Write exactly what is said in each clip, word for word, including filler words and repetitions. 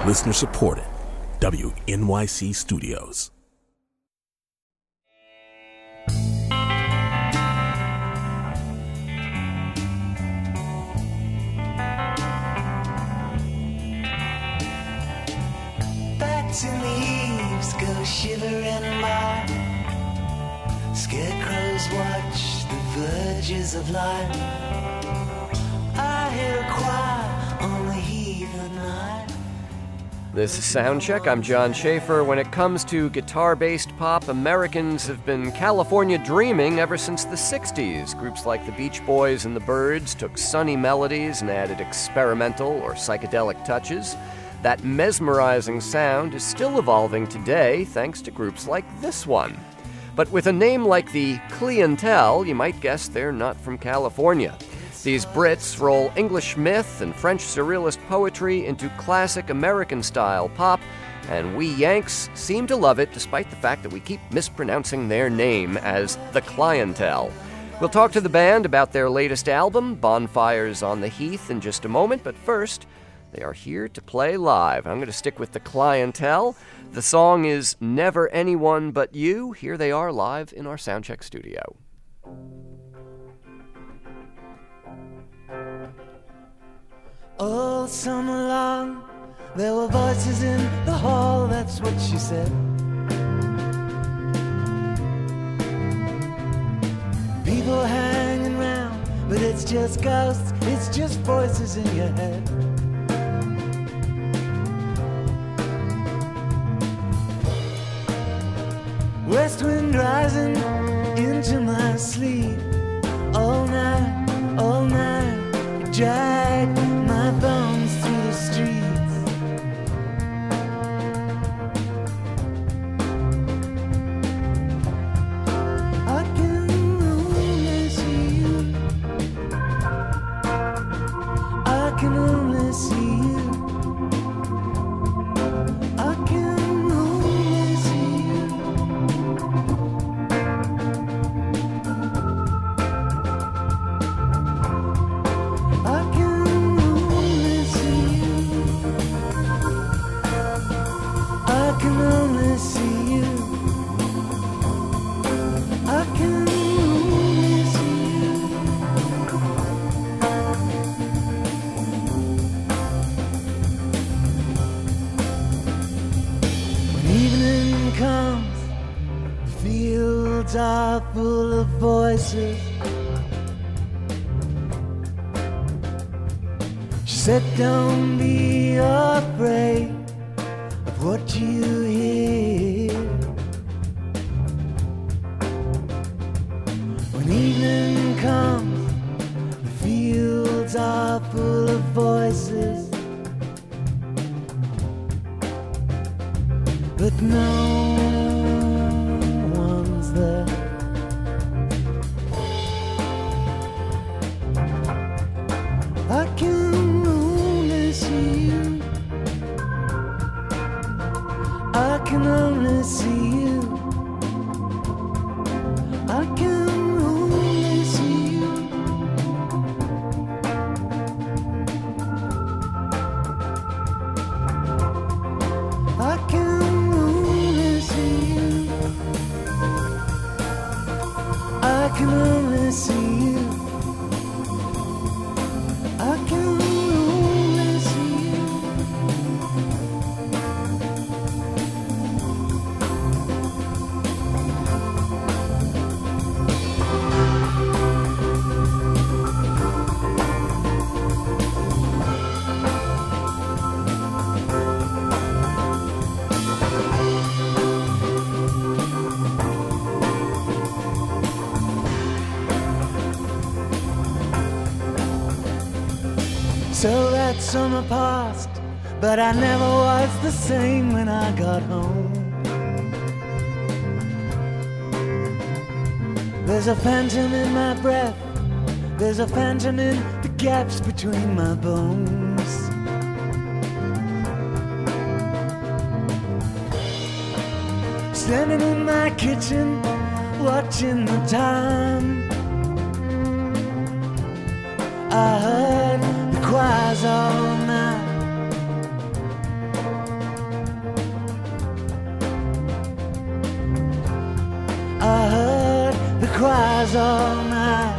Listener supported. W N Y C Studios. Bats in the eaves go shivering by. Scarecrows watch the verges of life. I hear a choir on the heath at night. This is Soundcheck. I'm John Schaefer. When it comes to guitar-based pop, Americans have been California dreaming ever since the sixties. Groups like the Beach Boys and the Byrds took sunny melodies and added experimental or psychedelic touches. That mesmerizing sound is still evolving today thanks to groups like this one. But with a name like the Clientele, you might guess they're not from California. These Brits roll English myth and French surrealist poetry into classic American-style pop, and we Yanks seem to love it despite the fact that we keep mispronouncing their name as the Clientele. We'll talk to the band about their latest album, Bonfires on the Heath, in just a moment, but first, they are here to play live. I'm going to stick with the Clientele. The song is Never Anyone But You. Here they are live in our Soundcheck studio. All summer long, there were voices in the hall, that's what she said. People hanging round, but it's just ghosts, it's just voices in your head. West wind rising into my sleep. All night, all night, it dragged my bones through the streets. I can only see you. I can only see you. I can only see you. I can only see you. I can only see you. I can only see you. When evening comes, the fields are full of voices. She said, don't be afraid of what you hear. When evening comes, the fields are full of voices, but no one's there. I can only see you. I can only see you. I can only see you. I can only see you. I can only see you. I can only see you. So that summer passed, but I never was the same when I got home. There's a phantom in my breath, there's a phantom in the gaps between my bones. Standing in my kitchen, watching the time, I heard the choirs all night. bonfires all night.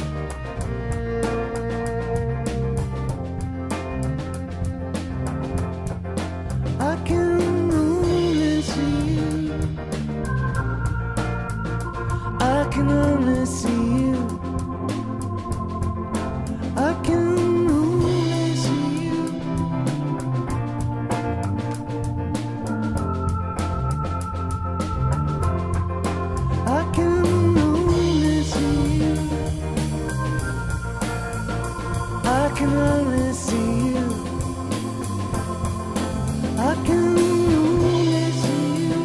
I can only see you. I can only see you. I can only see you. I can only see you. I can only see you. I can only see you.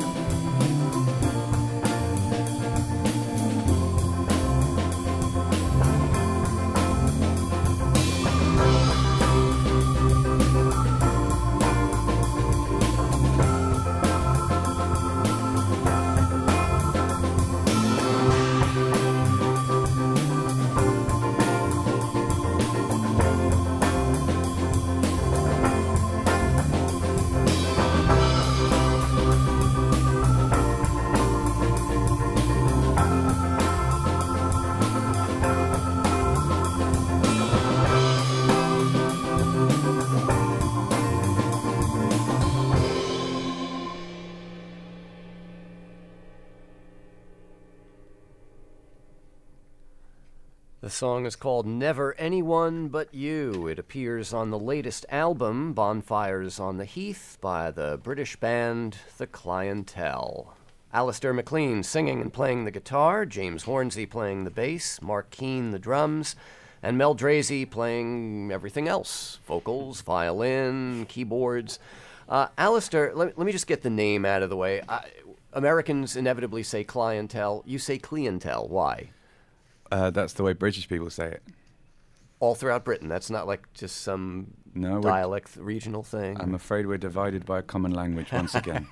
The song is called Never Anyone But You. It appears on the latest album, Bonfires on the Heath, by the British band The Clientele. Alistair MacLean singing and playing the guitar, James Hornsey playing the bass, Mark Keane the drums, and Mel Drazy playing everything else, vocals, violin, keyboards. Uh, Alistair, let, let me just get the name out of the way. I, Americans inevitably say clientele. You say clientele. Why? Uh, that's the way British people say it. All throughout Britain. That's not like just some No, we're- dialect, regional thing. I'm afraid we're divided by a common language once again.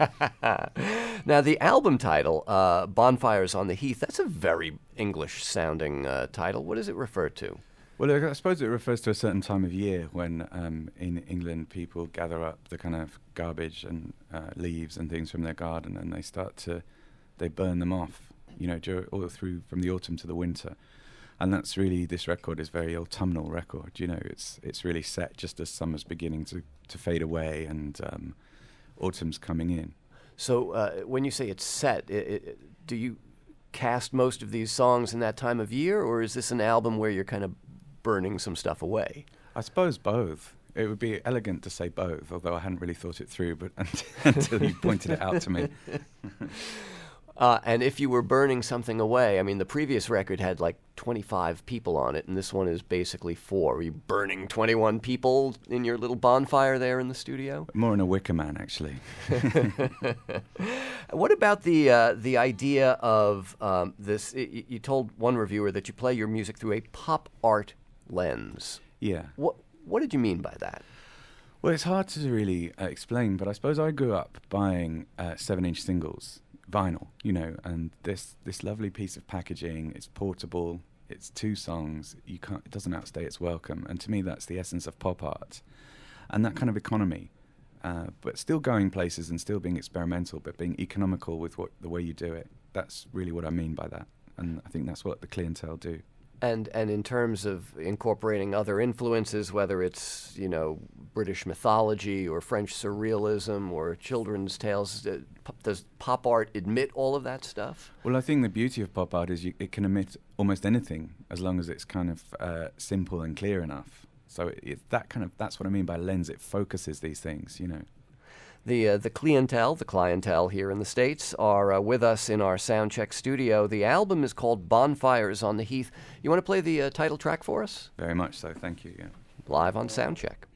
Now, the album title, uh, Bonfires on the Heath, that's a very English-sounding uh, title. What does it refer to? Well, I suppose it refers to a certain time of year when um, in England people gather up the kind of garbage and uh, leaves and things from their garden, and they start to, they burn them off, you know, dur- all through from the autumn to the winter. And that's really, this record is very autumnal record, you know, it's it's really set just as summer's beginning to, to fade away and um, autumn's coming in. So uh, when you say it's set, i i do you cast most of these songs in that time of year, or is this an album where you're kind of burning some stuff away? I suppose both. It would be elegant to say both, although I hadn't really thought it through, but until you pointed it out to me. Uh, and if you were burning something away, I mean, the previous record had like twenty-five people on it, and this one is basically four. Are you burning twenty-one people in your little bonfire there in the studio? More in a wicker man, actually. What about the uh, the idea of um, this? Y- you told one reviewer that you play your music through a pop art lens. Yeah. What What did you mean by that? Well, it's hard to really uh, explain, but I suppose I grew up buying uh, seven-inch singles, vinyl, you know, and this this lovely piece of packaging. It's portable. It's two songs. You can't. It doesn't outstay its welcome. And to me, that's the essence of pop art, and that kind of economy, uh, but still going places and still being experimental, but being economical with what the way you do it. That's really what I mean by that, and I think that's what the Clientele do. And and in terms of incorporating other influences, whether it's, you know, British mythology or French surrealism or children's tales, uh, p- does pop art admit all of that stuff? Well, I think the beauty of pop art is you, it can emit almost anything as long as it's kind of uh, simple and clear enough. So it, it's that kind of, that's what I mean by lens. It focuses these things, you know. The uh, the clientele, the clientele here in the States, are uh, with us in our Soundcheck studio. The album is called Bonfires on the Heath. You want to play the uh, title track for us? Very much so, thank you, yeah. Live on Soundcheck.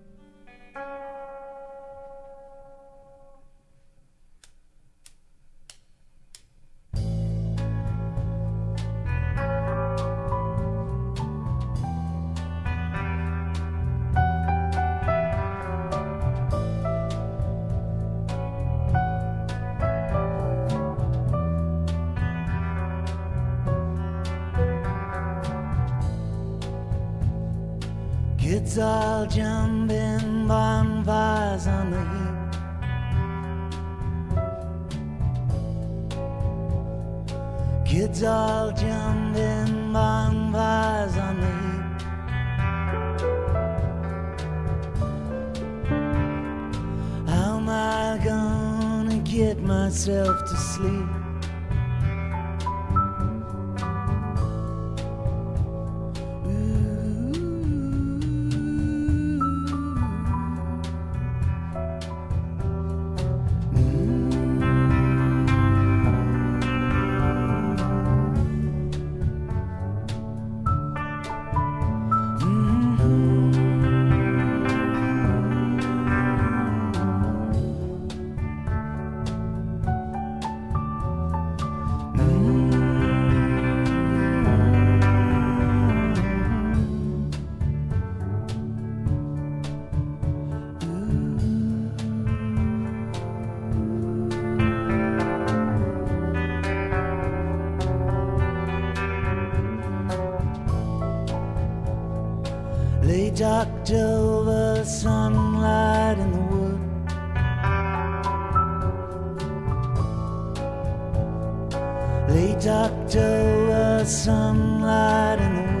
Kids all jumping bonfires on the heath. Kids all jumping bonfires on the heap. How am I gonna get myself to sleep? Late October sunlight in the wood. Late October sunlight in the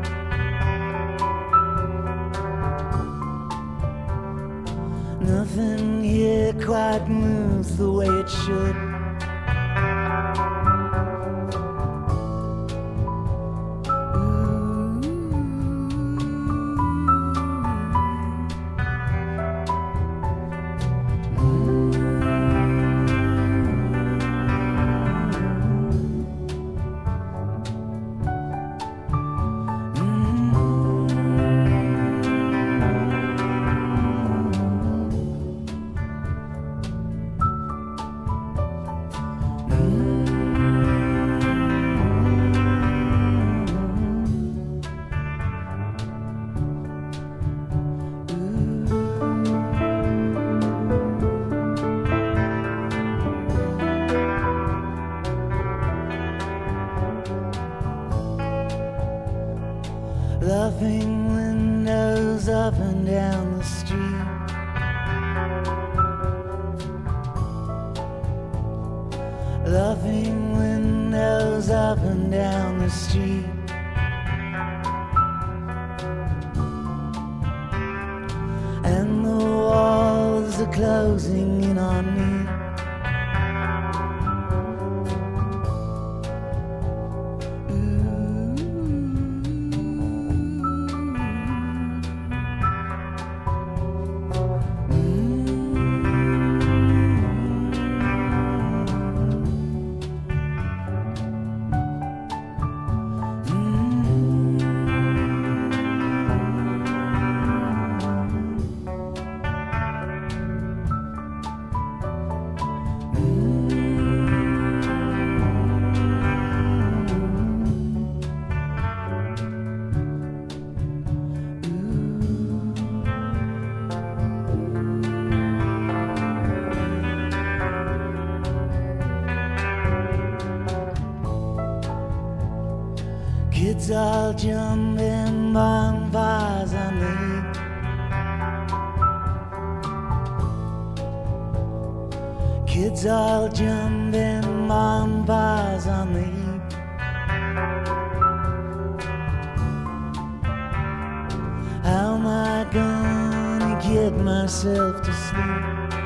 wood. Nothing here quite moves the way it should. Laughing windows up and down the street. Laughing windows up and down the street. And the walls are closing in on me. Kids all jumping bonfires on the heap. Kids all jumping bonfires on the heap. How am I gonna get myself to sleep?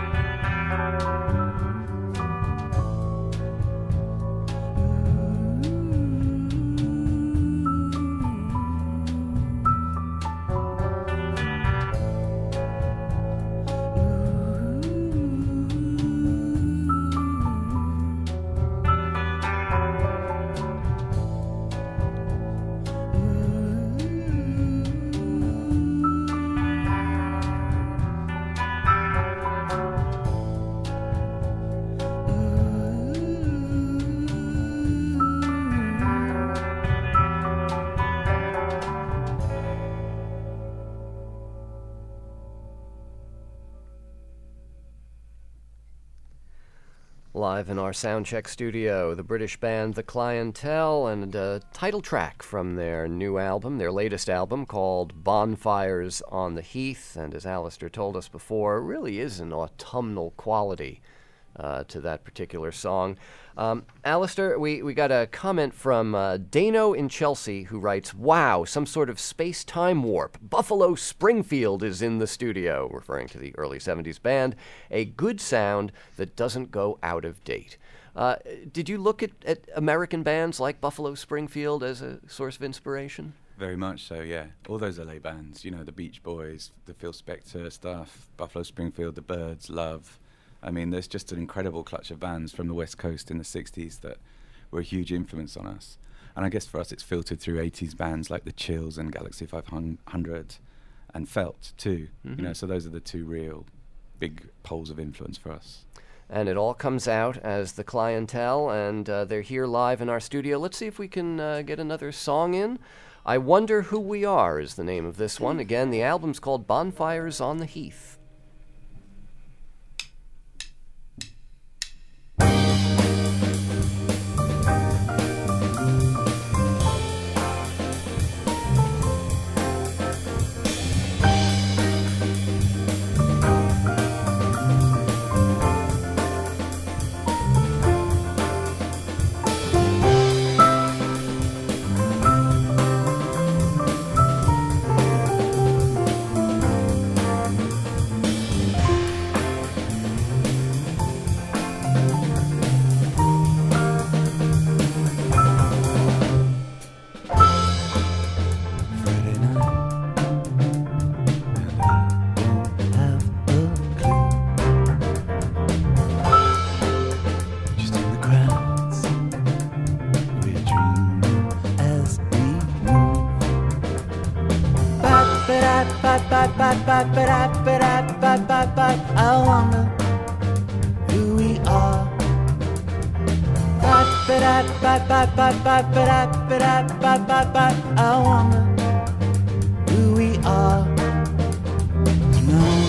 Live in our soundcheck studio, the British band The Clientele, and a title track from their new album, their latest album, called Bonfires on the Heath. And as Alistair told us before, it really is an autumnal quality uh, to that particular song. Um, Alistair, we, we got a comment from uh, Dano in Chelsea who writes, "Wow, some sort of space-time warp. Buffalo Springfield is in the studio," referring to the early seventies band. "A good sound that doesn't go out of date." Uh, did you look at, at American bands like Buffalo Springfield as a source of inspiration? Very much so, yeah. All those L A bands, you know, the Beach Boys, the Phil Spector stuff, Buffalo Springfield, the Byrds, Love. I mean, there's just an incredible clutch of bands from the West Coast in the sixties that were a huge influence on us. And I guess for us it's filtered through eighties bands like The Chills and Galaxy five hundred and Felt too. Mm-hmm. You know, so those are the two real big poles of influence for us. And it all comes out as The Clientele, and uh, they're here live in our studio. Let's see if we can uh, get another song in. I Wonder Who We Are is the name of this one. Again, the album's called Bonfires on the Heath. I wonder who we are. I wonder who we are tonight.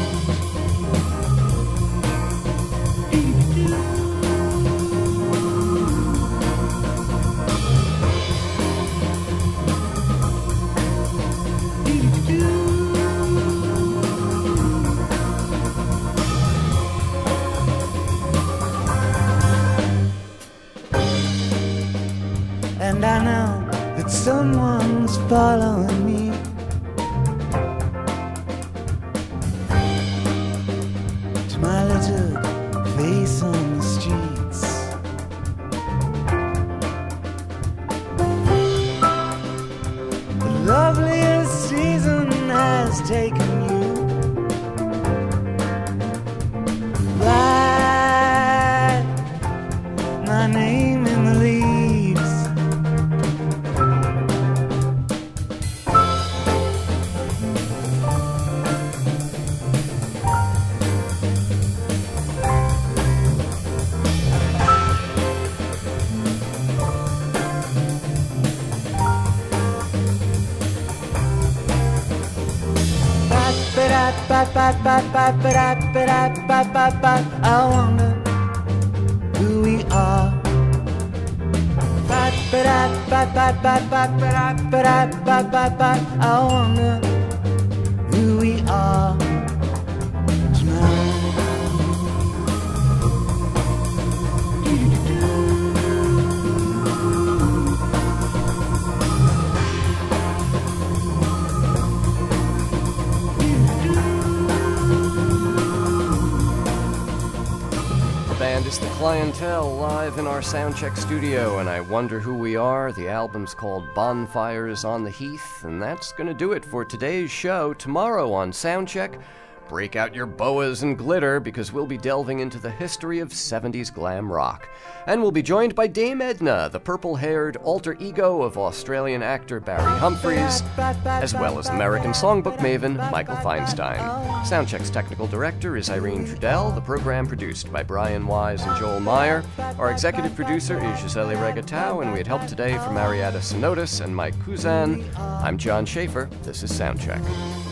And I know that someone's following me. To my little place on the streets. The loveliest season has taken you. Write my name in the leaves. I wonder who we are. I wonder who we are tonight. Band is The Clientele live in our Soundcheck studio, and I Wonder Who We Are. The album's called Bonfires on the Heath, and that's going to do it for today's show. Tomorrow on Soundcheck, break out your boas and glitter, because we'll be delving into the history of seventies glam rock. And we'll be joined by Dame Edna, the purple-haired alter ego of Australian actor Barry Humphries, as well as American songbook maven Michael Feinstein. Soundcheck's technical director is Irene Trudell, the program produced by Brian Wise and Joel Meyer. Our executive producer is Gisele Regatau, and we had help today from Ariada Sinotis and Mike Kuzan. I'm John Schaefer. This is Soundcheck.